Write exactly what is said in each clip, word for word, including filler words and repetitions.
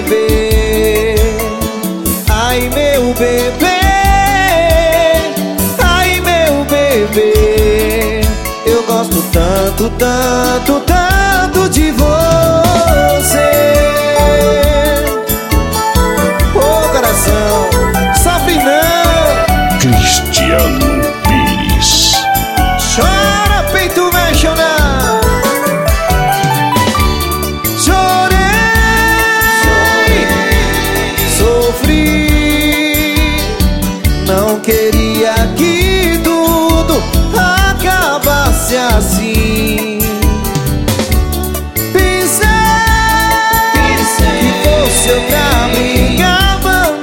bebê. Ai, meu bebê. Ai, meu bebê. Eu gosto tanto, tanto, tanto de você. Ô coração, sofre não. Cristiano Pires. Chora, peito vai chorar. Chorei, sofri. Não queria que tudo acabasse assim. Pensei, Pensei que fosse outra brigava,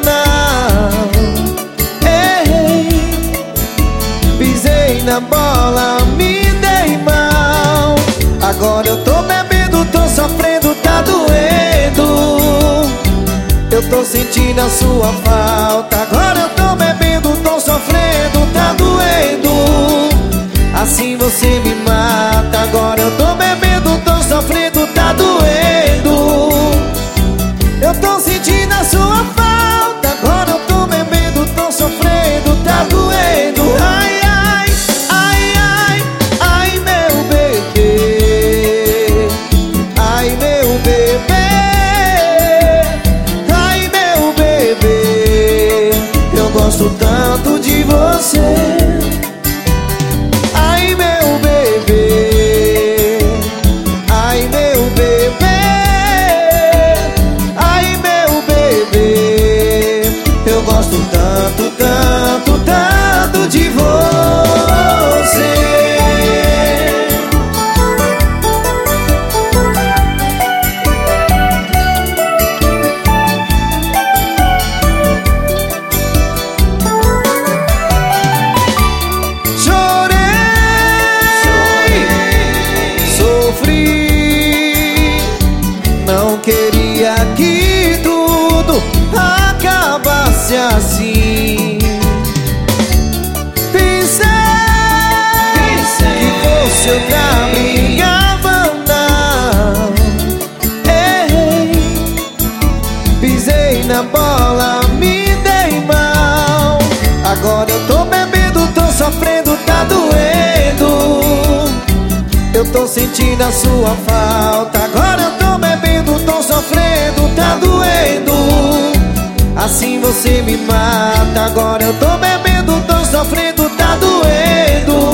não. Errei, pisei na bola, me dei mal. Agora eu tô bebendo, tô sofrendo, tá doendo. Eu tô sentindo a sua falta. Agora eu tô bebendo, tô sofrendo, tá doendo. Assim você me mata. Agora eu tô bebendo, tô sofrendo, tá doendo. Eu tô sentindo a sua falta. Agora eu tô bebendo, tô sofrendo, tá doendo. Ai, ai, ai, ai, ai, meu bebê. Ai, meu bebê. Ai, meu bebê. Eu gosto tanto de você. Ai, meu bebê. Ai, meu bebê. Ai, meu bebê. Eu gosto tanto, tanto, tanto de você. Não queria que tudo acabasse assim. Pensei, Pensei que fosse outra brigava, não. Errei, pisei na bola, me dei mal. Agora eu tô bebendo, tô sofrendo, tá doendo. Eu tô sentindo a sua falta. Agora eu tô bebendo, tô sofrendo, tá doendo. Assim você me mata. Agora eu tô bebendo, tô sofrendo, tá doendo.